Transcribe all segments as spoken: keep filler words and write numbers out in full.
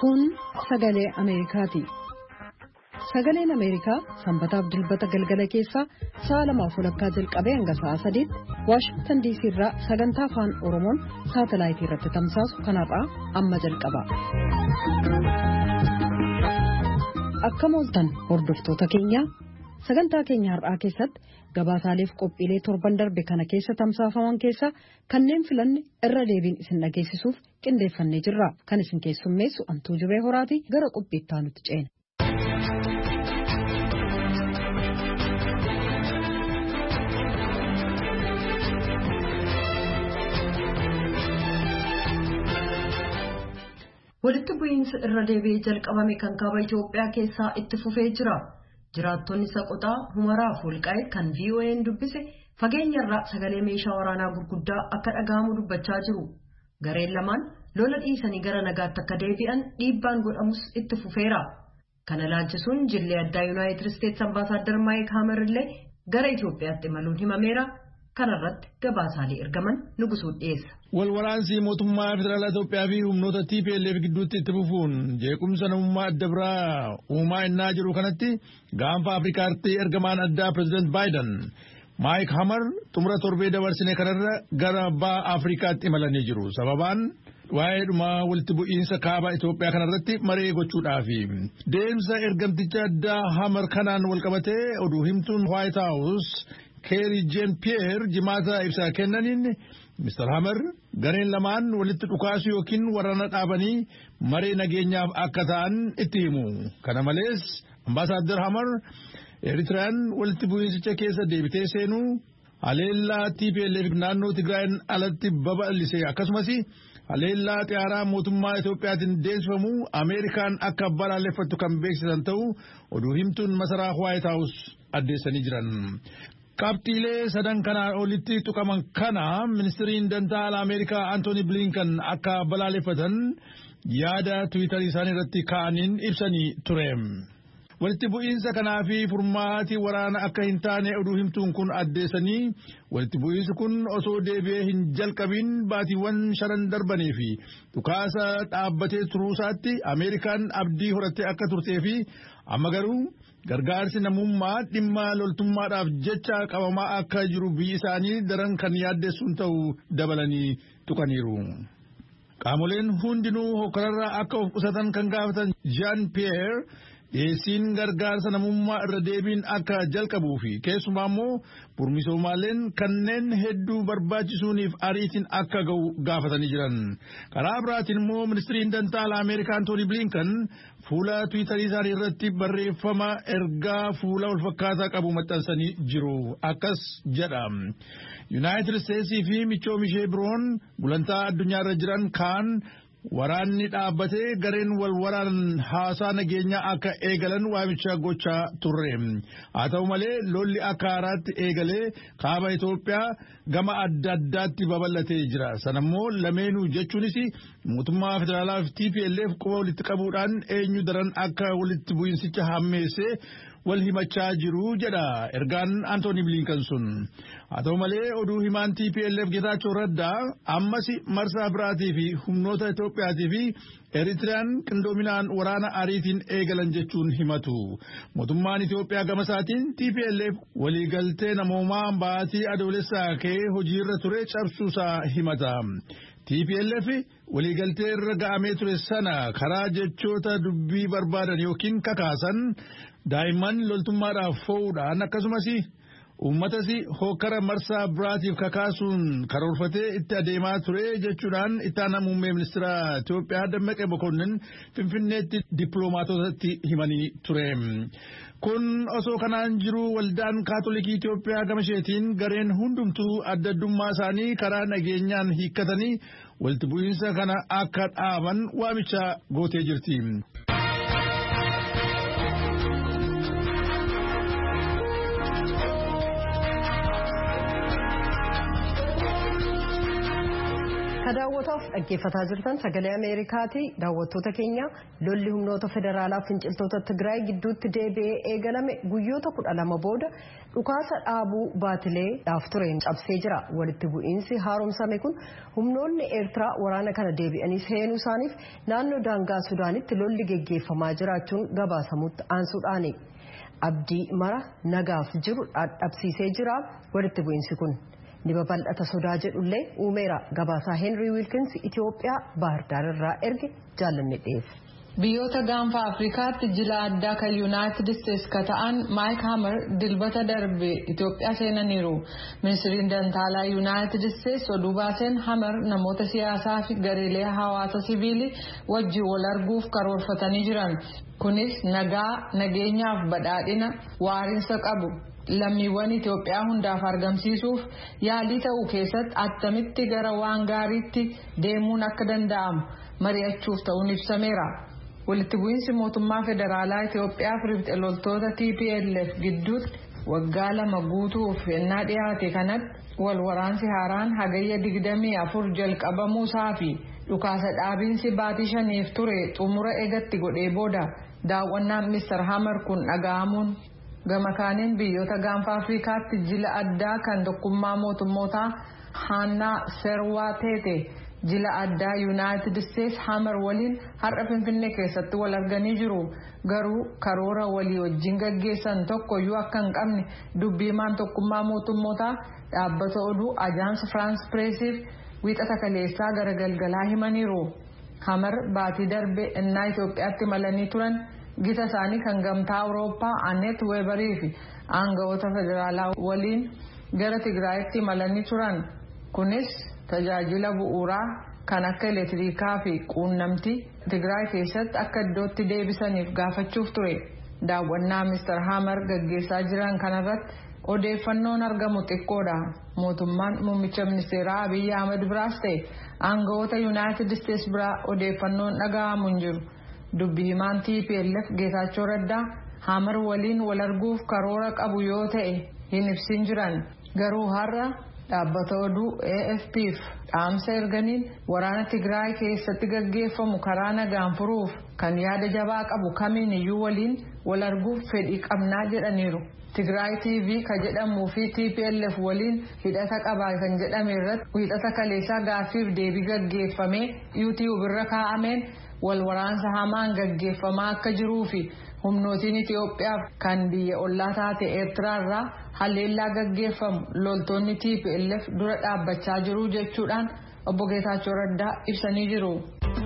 Kun sagalee Ameerikaati. Sagaleen Ameerikaa sanbataaf dilbata galgala keessaa sa'a lamaaf walakkaa jalqabee hanga sa'a sadiitti Waashingtan D C irraa sagantaa afaan Oromoon saatalaayitii irratti tamsaasu kanarraa amma jalqaba. Akka mooltan hordoftoota keenya sagantaa keenya har'aa keessatti gabaasaaleef qophiilee torban darbe kana keessa tamsaafaman keessa kanneen filanne irra deebiin isin dhageessisuuf qindeeffannee jirra. Kan isin keessummeessu Antuu Jibee Horaati. Gara qophiittaa nuti ceena. Walitti bu'iinsi irra deebi'ee jalqabame kan kaaba Itoophiyaa keessaa itti fufee jira. Jiraattonni Saqotaa, Humaraa fi Walqaayit kan V O A'n dubbise fageenyarraa sagalee meeshaa waraanaa gurguddaa akka dhaga'amu dubbachaa jiru. Gareen lamaan lola dhiisanii gara nagaatti akka deebi'an dhiibbaan godhamus itti fufeera. Kana laalchisuun jillee addaa Yuunaayitid Isteets Ambaasaaddar Maayik Haamer illee gara Itoophiyaatti imaluun himameera. Kanarratti gabaasaalee ergaman Nugusuu dhiyeessa. Walwaraansii mootummaa federaalaa Itoophiyaa fi humnoota T P L F gidduutti itti fufuun jeequmsa namummaa adda biraa uumaa innaa jiru kanatti gaanfa Afrikaatti ergamaan addaa Pireezidant Baayiden Maayik Haamer xumura torbee dabarsine kanarra gara ba'a Afrikaatti imalanii jiru. Sababaan waa'ee dhumaa walitti bu'iinsa kaaba Itoophiyaa kanarratti maree gochuudhaafi. Deemsa ergamticha addaa Haamer kanaan walqabatee oduu himtuun White House Kerry Jean-Pierre jimaata ibsa kennaniin Mister Haamer gareen lamaan walitti dhukaasu yookiin waraana dhaabanii maree nageenyaaf akka ta'an itti himu. Kana malees Ambaasaaddar Haamer Eritiriyaan walitti bu'iinsicha keessa deebitee seenuu haleellaa T P L F naannoo Tigraayin alatti babal'ise akkasumas haleellaa xiyyaaraa mootummaa Itoophiyaatiin deemsifamu Ameerikaan akka balaaleffattu kan beeksisan ta'uu oduu himtuun masaraa White House addeessanii jiran. Qabxiilee sadan kanaa olitti tuqaman kana ministiriin dantaa alaa Ameerikaa Antooni Blinken akka balaaleffatan yaada Tiwiitarii isaanii irratti kaa'aniin ibsanii ture. Walitti bu'iinsa kanaa fi furmaati waraana akka hin taane oduu himtuun kun addeessanii walitti bu'iinsi kun osoo deebi'ee hin jalqabin baatiiwwan shanan darbanii fi dhukaasa dhaabbatee turuusaatti Ameerikaan abdii horattee akka turtee fi amma garuu gargaarsi namummaa dhimma loltummaadhaaf jecha qabamaa akka jiru biyyi isaanii daran kan yaaddessuun ta'uu dabalanii tuqaniiru. Qaamoleen hundinuu hokkararraa akka of qusatan kan gaafatan Jean-Pierre dhiyeessiin gargaarsa namummaa irra deebiin akka jalqabuu fi keessumaa immoo burmisoomaaleen kanneen hedduu barbaachisuuniif ariitiin akka ga'u gaafatanii jiran. Karaa biraatiin immoo ministiriin dantaa alaa Ameerikaa Antooni Blinken fuula Tiwiitarii isaanii irratti barreeffama ergaa fuula walfakkaataa qabu maxxansanii jiru. Akkas jedha. Yuunaayitid Isteetsii fi michoonni ishee biroon gulantaa addunyaa irra jiran kaan waraanni dhaabbatee gareen wal waraanan haasaa nageenyaa akka eegalan waamicha gochaa turre. Haa ta'u malee lolli akka haaraatti eegalee kaaba Itoophiyaa gama adda addaatti babal'atee jira. Sanammoo lameenuu jechuunis mootummaa federaalaa fi T P L F quba walitti qabuudhaan eenyu daran akka walitti bu'insicha hammeessee wal himachaa jiru jedha ergaan Antooni Blinken sun. Haa ta'u malee oduu himaan T P L F Getaachoo Raddaa ammas marsaa biraatii fi humnoota Itoophiyaatii fi Eritiriyaan qindoominaan waraana ariitiin eegalan jechuun himatu. Mootummaan Itoophiyaa gama isaatiin T P L F waliigaltee namoomaa baatii adoolessaa ka'ee hojiirra ture cabsuusaa himata. T P L F waliigaltee irra ga'amee ture sana karaa jechoota dubbii barbaadan yookiin kakaasan daa'imman loltummaadhaaf foo'uudhaan akkasumas uummatas hokkara marsaa biraatiif kakaasuun karoorfatee itti adeemaa ture jechuudhaan itti aanaa muummee ministeera Itoophiyaa Dammaqee Mokonnin Finfinneetti dippiloomaatotatti himanii ture. Kun osoo kanaan jiru waldaan kaatolikii Itoophiyaa gama isheetiin gareen hundumtuu adda addummaa isaanii karaa nageenyaan hiikkatanii walitti bu'iinsa kana akka dhaaban waamicha gootee jirti. Daawwataaf dhaggeeffataa jirtan sagalee Ameerikaati. Daawwattoota keenya lolli humnoota federaalaa finciltoota Tigraay gidduutti deebi'ee eegalame guyyoota kudha lama booda dhukaasa dhaabuu baatilee dhaaf tureen cabsee jira. Walitti bu'iinsi haaromsame kun humnoonni Eertiraa waraana kana deebi'anii seenuu isaaniif naannoo daangaa Sudaanitti lolli geggeeffamaa jiraachuun gabaasamutti aansuudhaani. Abdii mara nagaaf jiru dhabsiisee jira walitti bu'iinsi kun. Ni babal'ata sodaa jedhullee uumeera. Gabaasaa Henry Wilkins Itoophiyaa Baahirdaar irraa erge jaallanne dhiyeesse. Biyyoota gaanfa Afrikaatti jila addaa kan United States ka ta'an Mike Hammer dilbata darbe Itoophiyaa seenaniiru. Ministiriin Dantaalaa United States oduu baaseen Hammer namoota siyaasaa fi gareelee hawaasa siviilii wajjin wal arguuf karoorfatanii jiran. Kunis nagaa, nageenyaaf badhaadhina waariinsa qabu. Lammiiwwan Itoophiyaa hundaaf argamsiisuuf yaalii ta'uu keessatti attamitti gara waan gaariitti deemuun akka danda'amu mari'achuuf ta'uun ibsameera. Walitti bu'iinsi mootummaa federaalaa Itoophiyaa fi riphxee loltoota T P L F gidduutti waggaa lama guutuuf ennaa dhiyaate kanatti wal waraansi haaraan hagayya digdamii afur jalqabamuusaa fi dhukaasa dhaabiinsi baatii shaniif ture xumura eegatti godhee booda daawwannaan Mister Hammer kun dhaga'amuun gama kaaniin biyyoota gaanfa Afrikaatti jila addaa kan tokkummaa mootummootaa Hannaa Serwaa Teete jila addaa United States Hammer waliin har'a Finfinnee keessatti wal arganii jiru. Garuu karoora walii wajjin gaggeessan tokkoyyuu akka hin qabne dubbiimaan tokkummaa mootummootaa dhaabbata oduu Ajaans France Pressiif wiixata kaleessaa gara galgalaa himaniiru. Hammer baatii darbe innaa Itoophiyaatti malanii turan gita isaanii kan gamtaa Awurooppaa Anet Weberii fi aangawoota federaalaa waliin gara Tigraayitti malanii turan. Kunis tajaajila bu'uuraa kan akka elektirikaa fi quunnamtii Tigraay keessatti akka iddootti deebisaniif gaafachuuf ture. Daawwannaa Mister Hammer gaggeessaa jiran kanarratti odeeffannoon argamu xiqqoodha. Mootummaan muummicha ministeeraa Abiy Ahmed biraas ta'e aangawoota United States biraa odeeffannoon dhaga'amu hin jiru. Dubbi himaan T P L F Geetaachoo Raddaa Hammer waliin wal arguuf karoora qabu yoo ta'e hin ibsin jiran. Garuu har'a dhaabbata oduu A F P'f dhaamsa erganiin waraana Tigraay keessatti gaggeeffamu karaa nagaan furuuf kan yaada jabaa qabu kamiin iyyuu waliin wal arguuf fedhii qabnaa jedhaniiru. Tigraay T V ka jedhamuu fi T P L F waliin hidhata qabaa kan jedhame irratti hidhata kaleessaa gaaffiif deebii gaggeeffamee YouTube irra kaa'ameen wal waraansa hamaan gaggeeffamaa akka jiruu fi humnootiin Itoophiyaa kan biyya ollaa taate Eertiraa irraa haleellaa gaggeeffamu loltoonni T P L F dura dhaabbachaa jiru jechuudhaan obbo Geetaachoo Raddaa ibsanii jiru.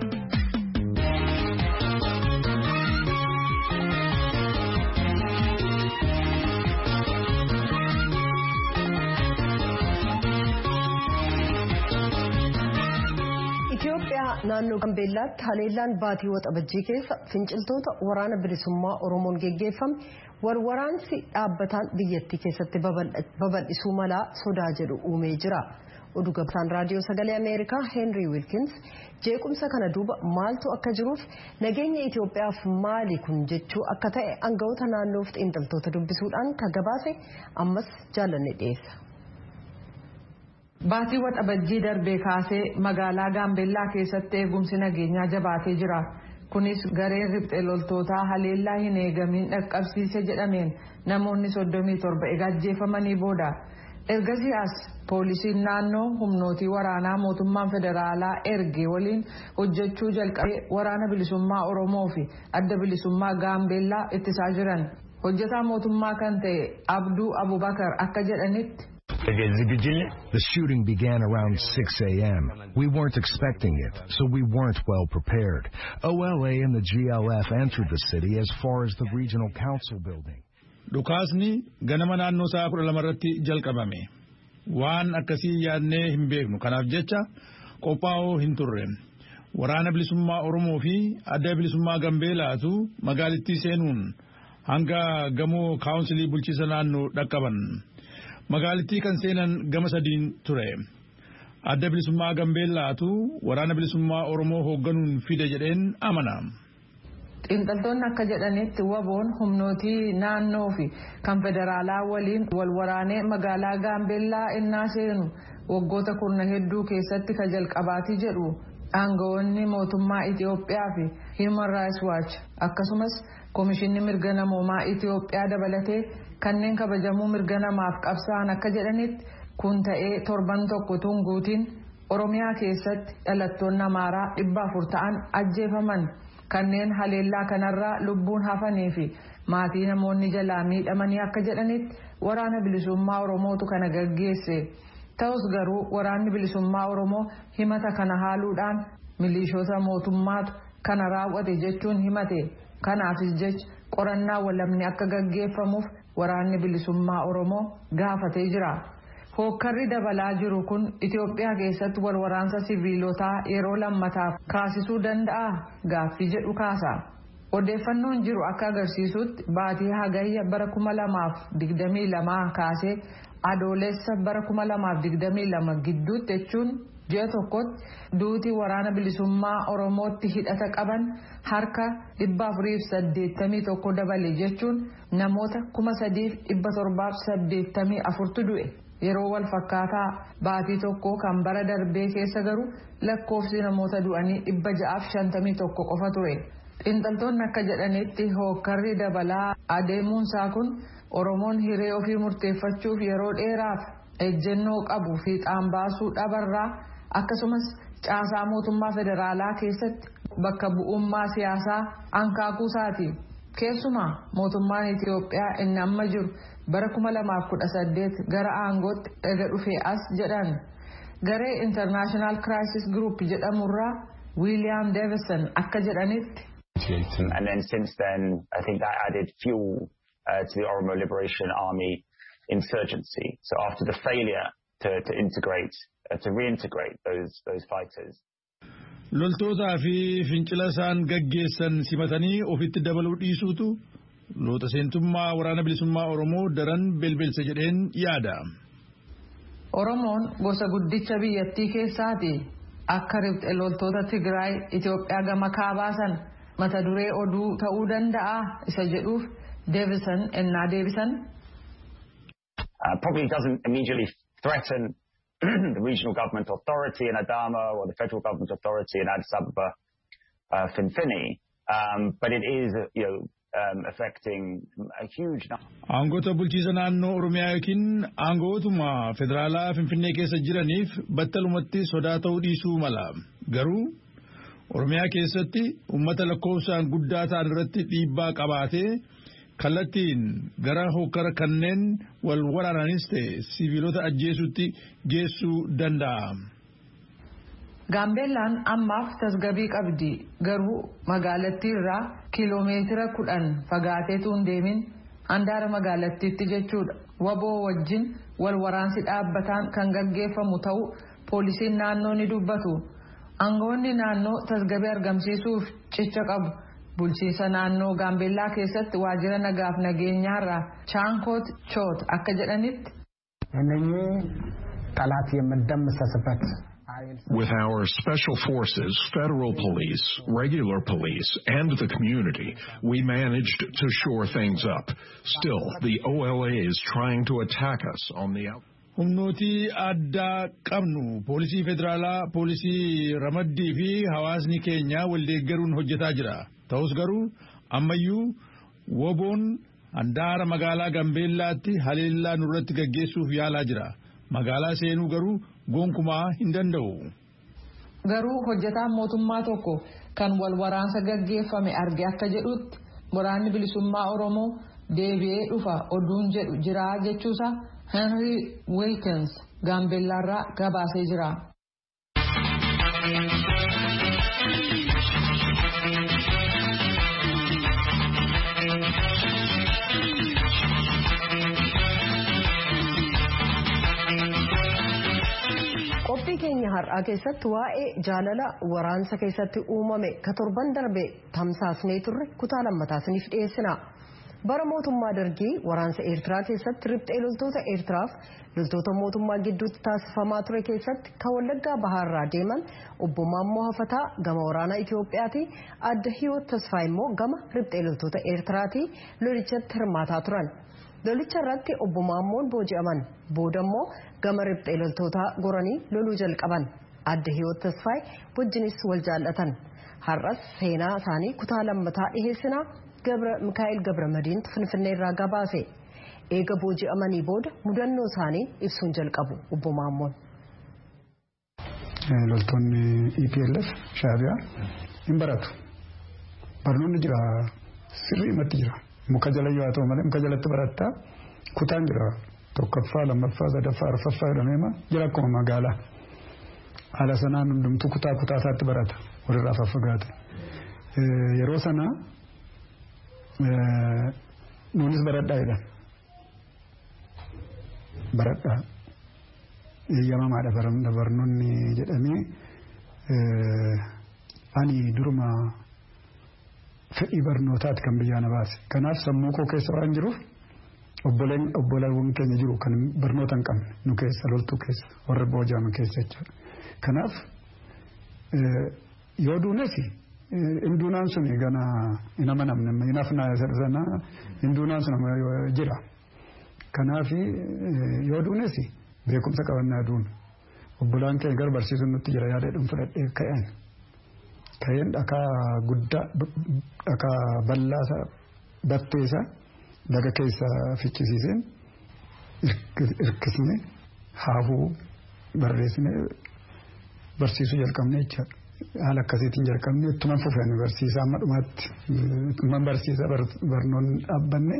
Naannoo Gambeellaatti haleellaan baatii waxabajjii keessa finciltoota waraana bilisummaa Oromoon geggeeffame wal waraansi dhaabbataan biyyattii keessatti babal'isuu malaa sodaa jedhu uumee jira. Oduu gabaasaan raadiyoo sagalee Ameerikaa Henry Wilkins jeequmsa kana duuba maaltu akka jiruuf nageenya Itoophiyaaf maali kun jechuu akka ta'e aangawoota naannoof xiinxaltoota dubbisuudhaan ka gabaase ammas jaallanne dhiyeessa. Baatii waxabajjii darbee kaasee magaalaa Gaambeellaa keessatti eegumsi nageenyaa jabaatee jira. Kunis gareen riphxee loltootaa haleellaa hin eegamiin dhaqqabsiise jedhameen namoonni soddomii torba ajjeefamanii booda. Ergasii as poolisiin naannoo humnootii waraanaa mootummaan federaalaa erge waliin hojjechuu jalqabee waraana bilisummaa Oromoo fi adda bilisummaa Gaambeellaa ittisaa jiran. Hojjetaa mootummaa kan ta'e Abduu Abubakar akka jedhanitti. The shooting began around six a m We weren't expecting it, so we weren't well prepared. O L A and the G L F entered the city as far as the regional council building. Dhukaasni ganama naannoo sa'a kudha lama irratti jalqabame. Waan akkasii yaadnee hin beeknu. Kanaaf jecha qophaa'oo hin turre. Waraana bilisummaa Oromoo fi adda bilisummaa Gambeellaatu magaalittii seenuun hanga gamoo kaawunsilii bulchiisa naannoo dhaqqaban. Magaalittii kan seenan gama sadiin ture. Adda bilisummaa Gambeellaatu waraana bilisummaa Oromoo hoogganuun fide jedheen amana. Xiinxaltoonni akka jedhanitti waboon humnootii naannoo fi kan federaalaa waliin wal waraanee magaalaa Gaambeellaa innaa seenu waggoota kurna hedduu keessatti ka jalqabaatii jedhu aangawoonni mootummaa Itoophiyaa fi Human Rights Watch akkasumas Komishinni Mirga Namoomaa Itoophiyaa dabalatee kanneen kabajamuu mirga namaaf qabsaa'an akka jedhanitti kun ta'ee torban tokko tunguutiin Oromiyaa keessatti dhalattoonni Amaaraa dhibba afur ta'an ajjeefaman kanneen haleellaa kanarraa lubbuun hafanii fi maatii namoonni jalaa miidhamanii akka jedhanitti waraana bilisummaa Oromootu kana gaggeesse. Ta'us garuu waraanni bilisummaa Oromoo himata kana haaluudhaan milishoota mootummaatu kana raawwate jechuun himate. Kanaafis jecha qorannaa walabni akka gaggeeffamuuf waraanni bilisummaa Oromoo gaafatee jira. Hookkarri dabalaa jiru kun Itoophiyaa keessatti wal waraansa siviilotaa yeroo lammataaf kaasisuu danda'a gaaffii jedhu kaasa. Odeeffannoon jiru akka agarsiisutti baatii hagayya bara kuma lamaaf digdamii lamaa kaasee adoolessa bara kuma lamaaf digdamii lama gidduutti jechuun ji'a tokkotti duutii waraana bilisummaa Oromootti hidhata qaban harka dhibba afuriif saddeettamii tokko dabale jechuun namoota kuma sadiif dhibba torbaaf saddeettamii afurtu du'e. Yeroo wal fakkaataa baatii tokko kan bara darbee keessa garuu lakkoofsi namoota du'anii dhibba ja'aaf shantamii tokko qofa ture. Xiinxaltoonni akka jedhanitti hookkarri dabalaa adeemuunsaa kun Oromoon hiree ofii murteeffachuuf yeroo dheeraaf ejjennoo qabu fiixaan baasuu dhabarraa akkasumas caasaa mootummaa federaalaa keessatti bakka bu'ummaa siyaasaa ankaakuusaati. Keessumaa mootummaan Itoophiyaa inni amma jiru bara kuma lamaaf kudha saddeet gara aangootti ega dhufee as jedhan. Garee International Crisis Group jedhamurraa William Davison akka jedhanitti. And then since then, I think that added fuel uh, to the Oromo Liberation Army insurgency. So after the failure to, to integrate, uh, to reintegrate those those fighters. Loltootaa fi fincila isaan gaggeessan simatanii ofitti dabaluu dhiisuutu loota seentummaa waraana bilisummaa Oromoo daran belbelsa jedheen yaada. Oromoon gosa guddicha biyyattii keessaati. Akka riphxe loltoota Tigraay Itoophiyaa gama kaabaasan mata duree oduu ta'uu danda'a isa jedhuuf Davison ennaa deebisan. Probably doesn't immediately threaten the regional government authority in Adama or the federal government authority in Addis Ababa, uh, Finfini, um, but it is, you know, um, affecting a huge number. Aangoota bulchiisa naannoo Oromiyaa yookiin aangootuma federaalaa Finfinnee keessa jiraniif battalumatti sodaa ta'uu dhiisuu mala. Garuu Oromiyaa keessatti uummata lakkoofsaan guddaa ta'an irratti dhiibbaa qabaatee kallattiin gara hokkara kanneen wal waraananis ta'e siviilota ajjeesutti geessuu danda'a. Gaambeellaan ammaaf tasgabbii qabdi garuu magaalattii irraa kiiloomeetira kudhan fagaateetu hin deemin handaara magaalattiitti jechuudha. Waboo wajjin wal waraansi dhaabbataan kan gaggeeffamu ta'uu poolisiin naannoo ni dubbatu. Aangawoonni naannoo tasgabbii argamsiisuuf cicha qabu. Bulchiinsa naannoo Gaambeellaa keessatti waajjira nagaaf nageenyaarraa Chaankoot Choot akka jedhanitti. With our special forces, federal police, regular police, and the community, we managed to shore things up. Still, the O L A is trying to attack us on the outside. Humnootii addaa qabnu poolisii federaalaa, poolisii ramaddii fi hawaasni keenya waldeeggaruun hojjetaa jira. Ta'us garuu ammayyuu woboon handaara magaalaa Gaambeellaatti haleellaa nurratti gaggeessuuf yaalaa jira. Magaalaa seenuu garuu gonkumaa hin danda'u. Garuu hojjetaan mootummaa tokko kan wal waraansa gaggeeffame arge akka jedhutti waraanni bilisummaa Oromoo deebi'ee dhufa oduun jedhu jira jechuusa Henry Wilkins Gaambeellaarraa gabaasee jira. Qophii keenya har'aa keessatti waa'ee jaalala waraansa keessatti uumame ka torban darbe tamsaasnee turre kutaa lammataasaaf dhiyeessina. Bara mootummaa dargii waraansa Eertiraa keessatti riphxee loltoota Eertiraaf loltoota mootummaa gidduutti taasifamaa ture keessatti kan Wallaggaa Bahaarraa deeman obbo Maammoo Hafataa gama waraanaa Itoophiyaati adda Hiwoot Tasfaa immoo gama riphxee loltoota Eertiraati lolichatti hirmaataa turan. Lolicha irratti obbo Maammoon booji'aman booda immoo gama riphxee loltootaa goranii loluu jalqaban. Adda Hiwoot Tasfaay wajjinis wal jaallatan. Har'as seenaa isaanii kutaa lammataa dhiheessinaa Gabra Mikaa'el Gabra Madiintu Finfinnee irraa gabaase. Eega booji'amanii booda mudannoo isaanii ibsuun jalqabu obbo Maammoon. Loltoonni E P L F Shaabiyaa hin baratu. Barnoonni jira sirriimatti jira. Muka jala yoo ta'u malee muka jalatti barattaa kutaan jira. Tokkoffaa, lammaffaa, sadaffaa, arfaffaa jedhameema jira akkuma magaalaa. Haala sanaan hundumtuu kutaa kutaa isaatti barata walirraa faffagaate. Yeroo sana nuunis baradhaa jedhan. Baradhaa. Eeyyamamaadha barnoonni jedhamee ani duruma fedhii barnootaati kan biyyaa na baase. Kanaaf sammuu koo keessa waan jiruuf obboleen obbolawwan keenya jiru kan barnoota hin qabne nu keessa loltuu keessa warra booji'aman keessa jechuudha. Kanaaf yoo duunes hinduunaan sun gana hin amanamne hinafnaa sana hinduunaan sun jira. Kanaaf yoo duunes beekumsa qabannaa duun obbolaan keenya gara barsiisuun nutti jira yaadadhuun fudhadhee ka'an. Ka'een dhakaa guddaa dhakaa bal'aa batteessa laga keessa fichisiiseen hirkisne haafuu barreessine barsiisuu jalqabne jechuudha. Haala akkasiitiin jalqabne ittuman fufan barsiisaa amma dhumaatti ittuman barsiisaa barnoonni dhaabbanne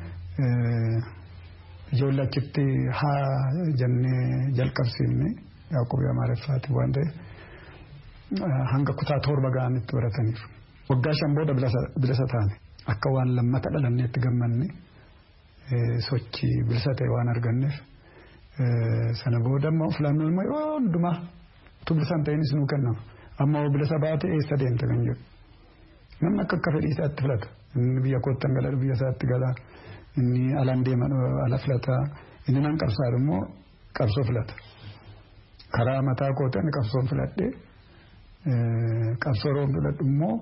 ijoollee achitti haa jennee jalqabsiifne Yaaqoob Amaareffaati waan ta'eef hanga kutaa torba ga'anitti barataniif. Waggaa shan booda bilisa taane akka waan lammata dhalanneetti gammanne sochii bilisa ta'e waan arganneef sana booda immoo filannoon immoo yeroo hundumaa utuu bilisaan ta'eenis nuu kennama. Amma bilisa baate eessa deemta kan jedhu. Namni akka akka fedhii isaatti filata. Inni biyya koottan gala biyya isaatti gala. Inni alaan deema ala filata. Inni nan qabsaadhu immoo qabsoo filata. Karaa mataa kootan qabsoon filadhee qabsoo roon filadhu immoo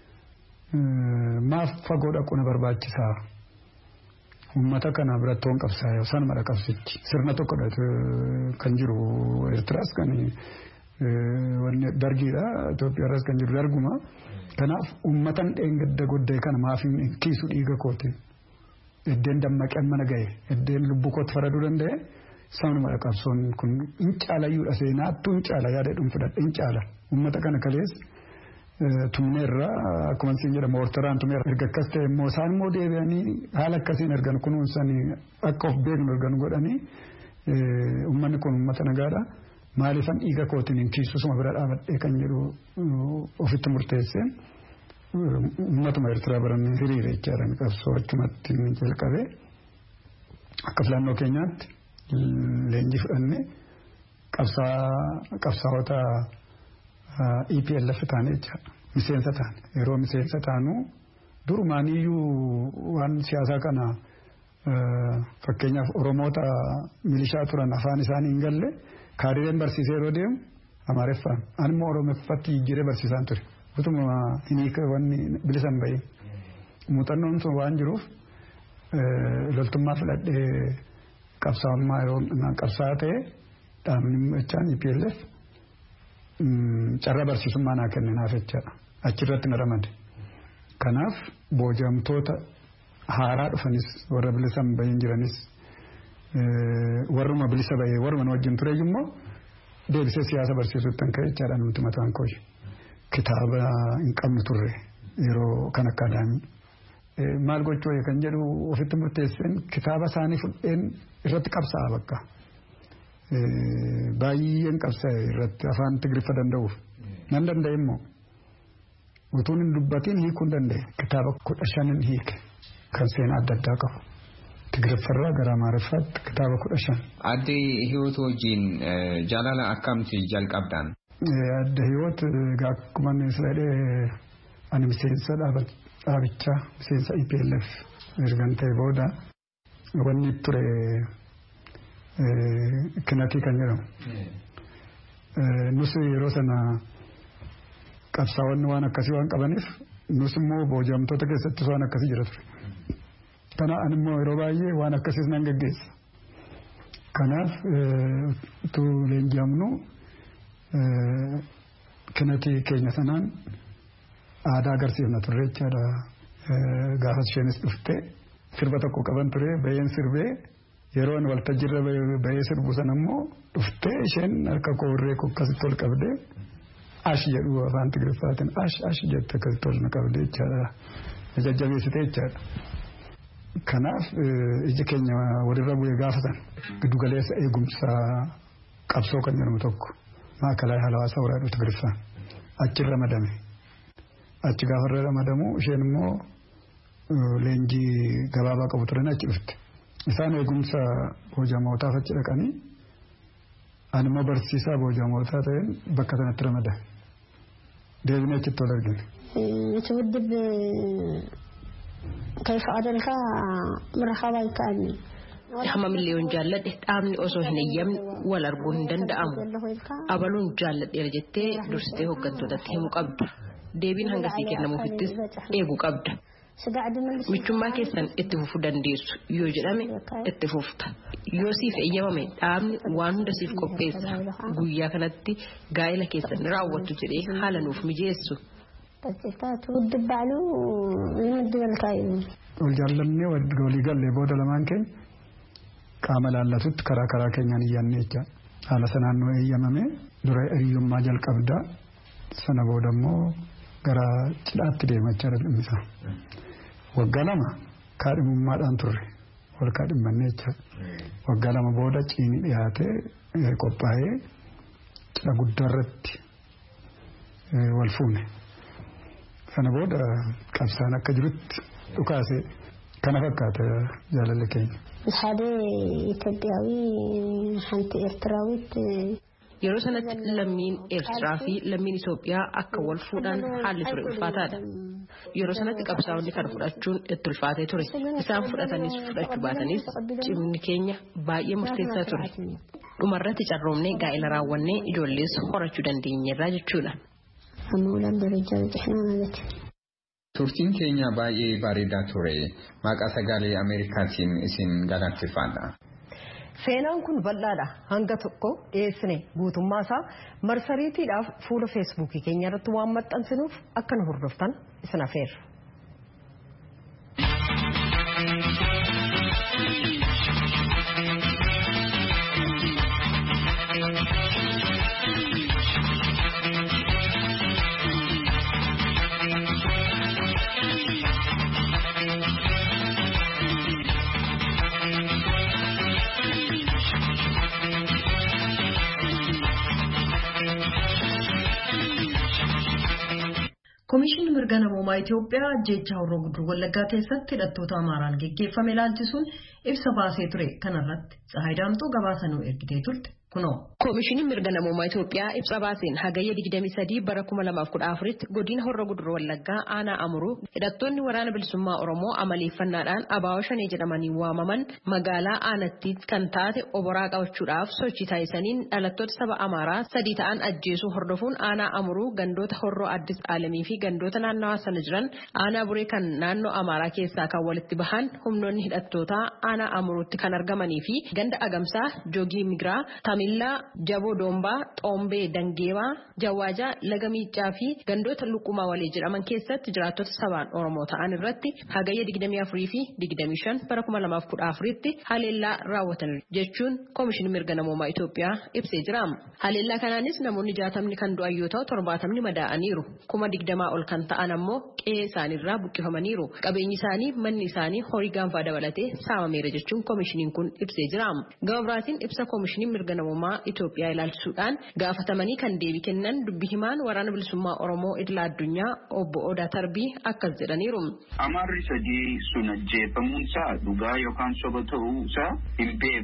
maaf fagoo dhaquu na barbaachisaa. Uummata kana birattoon qabsaa yoo san mara qabsichi. Sirna tokkodha kan jiru Eertiraas kan wanni dargiidha Itoophiyaarras kan jiru darguma. Kanaaf uummatan dheengadda goddee kana maaf hin kiisu dhiiga kooti. Eddeen dammaqee amma na gahe eddeen lubbuu kootti faraduu danda'e sanuma qabsoon kun hin caalayyuudha seenaattuu hin caala yaadadhuun fudhadhe hin caala. Uummata kana kalees tumneerra akkuma siin jedhama Eertiraan tumneerra erga akkas ta'e immoo isaan immoo deebi'anii haala akkasiin ergan kunuunsanii akka of beeknu ergan godhanii uummanni kun uummata nagaadha. Maaliifan dhiiga kootiin hin kiisu suma bira dhaabadhee kan jedhu ofitti murteessee uummatuma Eertiraa baranii hiriira jechaadhaan qabsoo achumatti jalqabee akka filannoo keenyaatti leenjii fudhannee qabsaa'ota E P L F taane jechaadha. Miseensa taane yeroo miseensa taanu durumaaniyyuu waan siyaasaa kana fakkeenyaaf Oromoota milishaa turan afaan isaanii hin galle. Kaadhireen barsiisee yeroo deemu Amaareffaan ani immoo Oromoffatti jijjiiree barsiisaan ture. Utuma hiika wanni bilisan bahee muuxannoon sun waan jiruuf loltummaa filadhee qabsaa'ummaa yeroo qabsaa'aa ta'e dhaabni jechaan E P L F carraa barsiisummaa naa kenne naaf jechaadha. Achirratti na ramade. Kanaaf booji'amtoota haaraa dhufanis warra bilisan baheen jiranis warruma bilisa bahee warruma wajjin ture immoo deebisee siyaasa barsiisuutti kan ka'e jechaadha nuti mataan kooyi. Kitaaba hin qabnu turre yeroo kan akka adaamii. Maal gochuu kan jedhu ofitti murteesseen kitaaba isaanii fudheen irratti qabsa'a bakka. Baay'een qabsaa'e irratti afaan Tigiriffa danda'uuf. Nan danda'e immoo utuun hin dubbatiin hiikuu hin danda'e. Kitaaba kudha shanin hiike kan seenaa adda addaa qabu. Tigiriffarraa gara Amaareffaatti kitaaba kudha shan. Adda Hiwoot wajjin jaalala akkamti jalqabdaan? Adda Hiwoot akkuma jedhee ani miseensa dhaabichaa miseensa E P L F ergan ta'e booda wanni ture kinatii kan jedhamu. Nus yeroo sana qabsaa'onni waan akkasii waan qabaniif nus immoo booji'amtoota keessatti waan akkasii jira ture. Tana animmoo yeroo baay'ee waan akkasiis nan gaggeessa. Kanaaf tu leenji'amnu kinatii keenya sanaan aadaa agarsiifna turre jechaadha. Gaafa isheenis dhufte sirba tokko qaban ture baay'een sirbee yeroo inni waltajjiirra baay'ee sirbu sana immoo dhufte isheen harka koorree akkasitti ol qabdee ash jedhu afaan Tigiriffaatiin ash ash jette akkasitti ol qabdee jechaadha. Jajjabeessitee jechaadha. Kanaaf iji keenya walirra bu'ee gaafa sana giddu galeessa eegumsa qabsoo kan jedhamu tokko maakalaa hawaasa waraanaa Tigiriffaa achi ramadame. Achi gaafa ramadamu isheen immoo leenjii gabaabaa qabu turan achi dhufte. Isaan eegumsa boojamootaaf achi dhaqanii ani immoo barsiisaa boojamootaa ta'een bakka sanatti ramadame. Deebinee achitti wal argine. تودب كيف أدلك مرحبا يكاني Hama miliyoon jaalladhe dhaabni osoo hin eeyyamne wal arguun hin danda'amu. Abaluun jaalladheera jettee dursitee hooggantootatti himuu qabda. Deebiin hangasii kennamuufittis eeguu qabda. Michummaa keessan itti fufuu dandeessu yoo jedhame itti fufta. Yoo siif eeyyamame dhaabni waan hunda siif qopheessa. Guyyaa kanatti gaa'ela keessan raawwattu jedhee haala nuuf mijeessu. Wal jaallannee walii gallee booda lamaan keenya qaama laallatutti karaa karaa keenyaan iyyaannee jecha haala sanaan nu eeyyamame dura hiriyyummaa jalqabdaa sana booda immoo gara cidhaatti deemachaa dhimmisaa. Waggaa lama kaadhimummaadhaan turre wal kaadhimmannee jecha waggaa lama booda ciini dhiyaatee qophaa'ee cidha guddaa irratti wal fuune. Sana booda qabsaan akka jirutti dhukaase kana fakkaata jaalalli keenya. Hade Itoophiyawi hanti Eertiraawit yeroo sanatti lammiin Eertiraa fi lammiin Itoophiyaa akka wal fuudhan haalli ture ulfaataadha. Yeroo sanatti qabsaa'onni kana fudhachuun itti ulfaatee ture. Isaan fudhatanis fudhachuu baatanis cimni keenya baay'ee murteessaa ture. Dhumarratti carroomnee gaa'ela raawwannee ijoollees horachuu dandeenyeerra jechuudha. Turtiin keenya baay'ee bareedaa ture. Maqaa sagalee Ameerikaatiin isin galateeffadha. Seenaan kun bal'aadha. Hanga tokko dhiyeessine guutummaa isaa marsariitiidhaaf fuula feesbuukii keenya irratti waan maxxansinuuf akka nu hordoftan isin afeerra. Komishinni mirga namoomaa Itoophiyaa jecha Horroo Guduruu Wallaggaa keessatti hidhattoota Amaaraan geggeeffame ilaalchisuun ibsa baasee ture. Kanarratti Tsahaay Daamtuu gabaasa nuu ergitee turte kunoo. Komishinni mirga namoomaa Itoophiyaa ibsa baaseen hagayya digdamii sadii bara kuma lamaaf kudha afuritti godina Horroo Guduruu Wallaggaa aanaa Amuruu hidhattoonni waraana bilisummaa Oromoo amaleeffannaadhaan Abaawoo Shanee jedhamanii waamaman magaalaa aanatti kan taate oboraa qabachuudhaaf sochii taasisaniin dhalattoota saba Amaaraa sadii ta'an ajjeesuu hordofuun aanaa Amuruu gandoota Horroo Addis Aalamii fi gandoota naannawaa sana jiran aanaa Buree kan naannoo Amaaraa keessaa kan walitti bahan humnoonni hidhattootaa aanaa Amuruutti kan argamanii fi ganda Agamsaa, Joogii Migiraa, Tamillaa, Jaboo Doombaa, Xoombee Dangeebaa, Jawaajaa, Laga Miiccaa fi gandoota Luqumaa walii jedhaman keessatti jiraattota sabaan Oromoo ta'an irratti hagayya digdamii afurii fi digdamii shan bara kuma lamaaf kudha afuritti haleellaa raawwatan jechuun Komishinii mirga namoomaa Itoophiyaa ibsee jira. Haleellaa kanaanis namoonni jaatamni kan du'an yoo ta'u torbaatamni madaa'aniiru. Kuma digdamaa ol kan ta'an ammoo qe'ee isaaniirraa buqqifamaniiru. Qabeenyi isaanii, manni isaanii horii gaanfaa dabalatee saamameera jechuun komishiniin kun ibsee jira. Gama biraatiin ibsa komishinii mirga namoomaa Itoophiyaa ilaalchisuudhaan gaafatamanii kan deebii kennan dubbi himaan waraana bilisummaa Oromoo idila addunyaa obbo Odaa Tarbii akkas jedhaniiru. Amaarri sadii sun ajjeefamuunsaa dhugaa yookaan soba ta'uusaa hin beeku.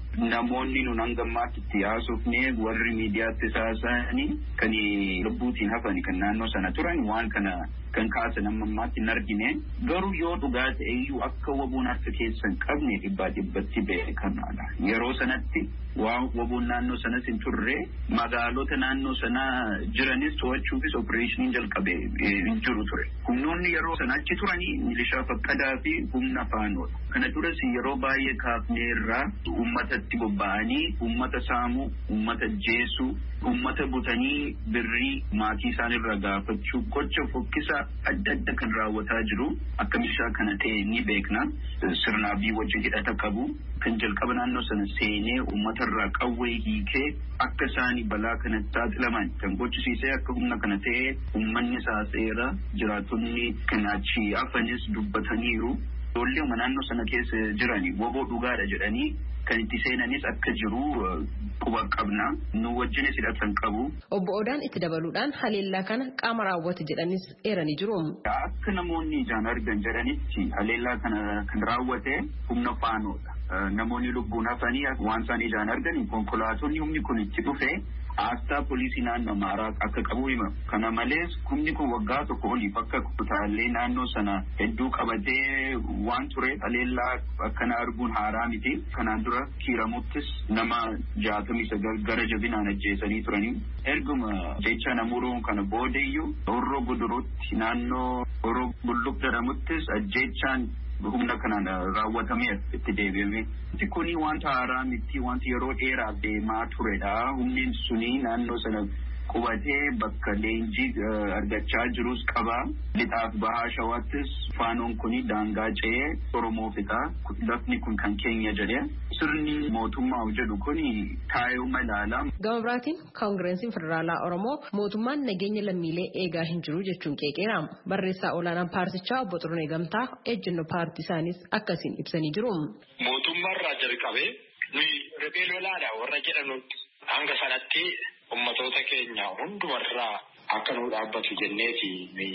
namoonni nun hangammaatti itti haasofnee warri miidiyaatti saasa'anii kan lubbuutiin hafani kan naannoo sana turan waan kana kan kaasan amma ammaatti hin argine garuu yoo dhugaa ta'eyyuu akka waboon harka keessan qabne dhibbaa dhibbatti beekamaadha. Yeroo sanatti waan waboon naannoo sanas hin turre magaalota naannoo sana jiranis to'achuufis opereeshiniin jalqabe hin jiru ture. Humnoonni yeroo sana achi turanii milishaa faqqadaa fi humna faanoodha. Kana duras yeroo baay'ee kaafneerraa uummatatti bobba'anii uummata saamuu, uummata jeesuu, uummata butanii birrii maatii isaanirra gaafachuu gocha fokkisa adda adda kan raawwataa jiru akka milishaa kana ta'e ni beekna. Sirnaa fi wajjin hidhata qabu kan jalqaba naannoo sana seenee uummatarraa qawwee hiikee akka isaanii balaa kanatti saaxilaman kan gochisiisee akka humna kana ta'e uummanni saaseera jiraattonni kan achi hafanis dubbataniiru. Ijoollee naannoo sana keessa jiranii woboo dhugaadha jedhanii kan itti seenanis akka jiru quba qabna. Nu wajjinis hidhatan qabu. Obbo Odaan itti dabaluudhaan haleellaa kana qaama raawwate jedhanis eeranii jiru. Akka namoonni ijaan argan jedhanitti haleellaa kana kan raawwate humna faanoodha. Namoonni lubbuun hafanii waan isaan ijaan argan konkolaatonni humni kun itti dhufe Aasxaa poolisii naannoo Amaaraa akka qabu hima. Kana malees humni kun waggaa tokko oliif akka kutaalee naannoo sana hedduu qabatee waan ture haleellaa akkana arguun haaraa miti. Kanaan dura kiiramuttis nama jaatamii sagal gara jabinaan ajjeesanii turanii. Erguma jecha namuruun kana boodeyyuu Horroo Guduruutti naannoo Horroo Bulluq jedhamuttis ajjeechaan humna kanaan raawwatamee itti deebi'ame. Wanti kuni wanta haaraa miti, wanti yeroo dheeraaf deemaa turedha. Humni suni naannoo sana qubatee bakka leenjii argachaa jirus qaba. Lixaaf bahaa shawaattis faanoon kuni daangaa ce'ee Oromoo fixa. Lafni kun kan keenya jedhee sirni mootummaa jedhu kuni taayoo malaala. Gama biraatiin Koongireensiin Federaalaa Oromoo mootummaan nageenya lammiilee eegaa hin jiru jechuun qeeqeera. Barreessaa olaanaan paartichaa obbo Xurunee Gamtaa ejjennoo paartii isaaniis akkasiin ibsanii jiru. Mootummaarraa jalqabee nuyi riphee lolaadha warra jedhanutti hanga sanatti ummatoota keenya hundumarraa akka nu dhaabbatu jenneeti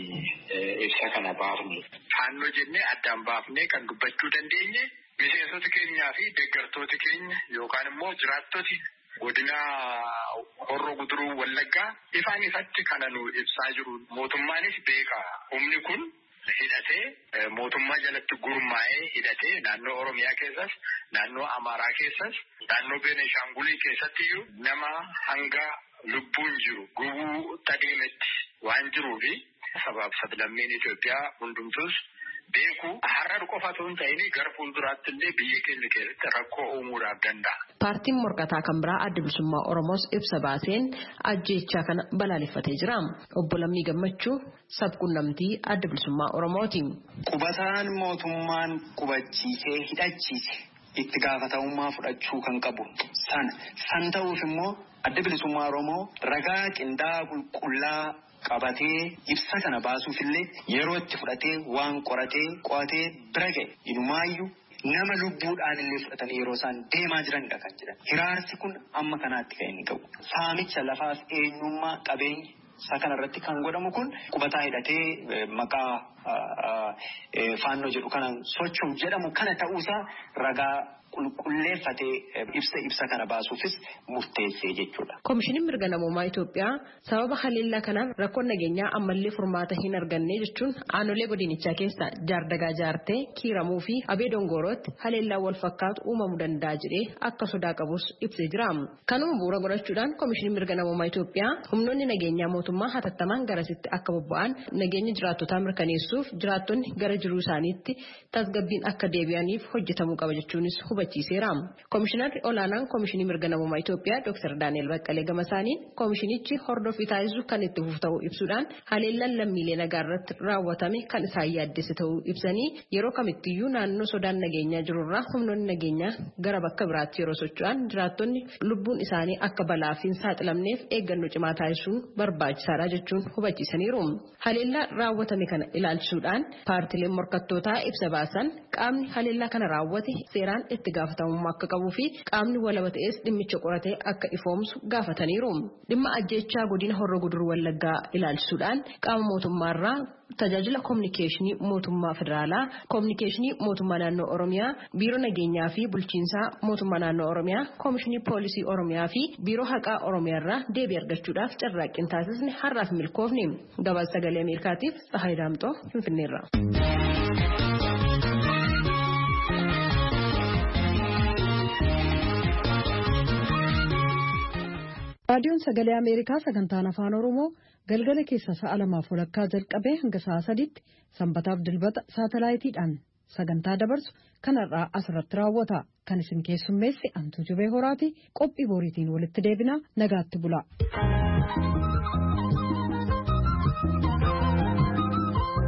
ibsa kana baafne. Faannoo jennee addaan baafnee kan dubbachuu dandeenye miseensota keenyaa fi deeggartoota keenya yookaan immoo jiraattoti godina Horroo Guduruu Wallaggaa ifaan ifatti kana nu ibsaa jiru. Mootummaanis beeka humni kun hidhatee mootummaa jalatti gurmaa'ee hidhatee naannoo Oromiyaa keessas naannoo Amaaraa keessas naannoo Beenishaangulii keessatti nama hanga lubbuun jiru gubuu tadeemetti waan jiruufi sabaaf sablammiin Itoophiyaa hundumtus beeku har'a qofa osoo hin ta'in gara fuulduraatti illee biyya keenya keessatti rakkoo uumuudhaaf danda'a. Paartiin morkataa kan biraa Adda Bilisummaa Oromoos ibsa baaseen ajjeechaa kana balaaleffatee jira. Obbo Lammii Gammachuu sabquunnamtii Adda Bilisummaa Oromooti. Qubataan mootummaan qubachiisee hidhachiise itti gaafatamummaa fudhachuu kan qabu sana san ta'uuf immoo Adda Bilisummaa Oromoo ragaa qindaa'aa qulqullaa qabatee ibsa kana baasuuf illee yeroo itti fudhatee waan qoratee qo'atee bira ga'e inumaayyuu nama lubbuudhaan illee fudhatanii yeroo isaan deemaa jiranidha kan jedhan. Hiraarsi kun amma kanaatti kan inni qabu. Saamicha lafaaf eenyummaa qabeenya isaa kanarratti kan godhamu kun qubataa hidhatee maqaa faannoo jedhu kanaan socho'u jedhamu kana ta'uusaa ragaa qulqulleeffatee ibsa ibsa kana baasuufis murteessee jechuudha. Koomishiniin mirga namummaa Itoophiyaa sababa haleellaa kanaan rakkoon nageenyaa ammallee furmaata hin arganne jechuun aanolee godinichaa keessa jaardagaa jaartee kiiramuu fi abee dongorootti haleellaa wal fakkaatu uumamuu danda'a jedhee akka sodaa qabus ibsee jira. Kanuma bu'uura godhachuudhaan koomishiniin mirga namummaa Itoophiyaa humnoonni nageenyaa mootummaa hatattamaan garasitti akka bobba'an nageenya jiraattotaa mirkaneessuuf jiraattonni gara jiruu isaaniitti tasgabbiin akka deebi'aniif hojjetamuu qaba jechuunis hubachiiseera. Koomishinarri olaanaan koomishinii mirga namummaa Itoophiyaa Dr. Daani'el Baqqalee Gamasaaniin koomishinichi hordofii taasisu kan itti fufu ta'uu ibsuudhaan haleellaan lammiilee nagaa irratti raawwatame kan isaan yaaddesse ta'uu ibsanii yeroo kamittiyyuu naannoo sodaan nageenyaa jirurraa humnoonni nageenyaa gara bakka biraatti yeroo socho'an jiraattonni lubbuun isaanii akka balaaf hin saaxilamneef eeggannoo cimaa taasisuun barbaachisaadha jechuun hubachiisaniiru. Haleellaa raawwatame kana ilaalchisuudhaan paartileen morkattootaa ibsa baasan qaamni haleellaa kana raawwate seeraan itti gaafatamummaa akka qabuu fi qaamni walaba ta'es dhimmicha qoratee akka ifoomsu gaafataniiru. Dhimma ajjechaa godina Horroo Guduruu Wallaggaa ilaalchisuudhaan qaama mootummaarraa tajaajila kominikeeshinii mootummaa federaalaa, kominikeeshinii mootummaa naannoo Oromiyaa, biiroo nageenyaa fi bulchiinsaa mootummaa naannoo Oromiyaa, koomishinii poolisii Oromiyaa fi biiroo haqaa Oromiyaarraa deebii argachuudhaaf carraaqqii taasisne har'aaf milkoofne. Gabaasa sagalee Ameerikaatiif Tsahaay Daamxoo Finfinneerra. Raadiyoon Sagalee Ameerikaa sagantaan afaan Oromoo galgala keessa sa'a lamaaf walakkaa jalqabee hanga sa'a sadiitti sanbataaf dilbata saatalaayitiidhaan sagantaa dabarsu kanarraa asirratti raawwata. Kan isin keessummeessi Antuu Jubee Horaati. Qophii boriitiin walitti deebinaa nagaatti bulaa.